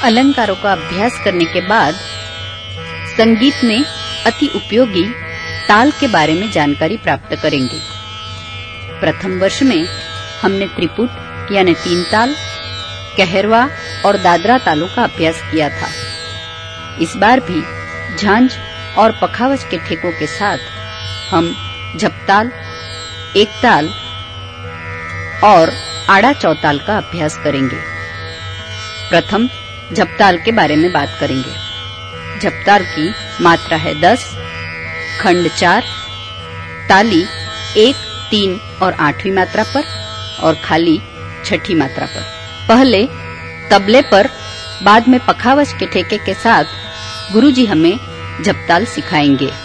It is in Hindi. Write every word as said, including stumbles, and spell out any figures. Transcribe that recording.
अलंकारों का अभ्यास करने के बाद संगीत में अति उपयोगी ताल के बारे में जानकारी प्राप्त करेंगे। प्रथम वर्ष में हमने त्रिपुट यानी तीन ताल, कहरवा और दादरा तालों का अभ्यास किया था। इस बार भी झांझ और पखावज के ठेकों के साथ हम झपताल, एक ताल और आड़ा चौताल का अभ्यास करेंगे। प्रथम झपताल के बारे में बात करेंगे। झपताल की मात्रा है दस, खंड चार, ताली एक, तीन और आठवीं मात्रा पर और खाली छठी मात्रा पर। पहले तबले पर, बाद में पखावज के ठेके के साथ गुरुजी हमें झपताल सिखाएंगे।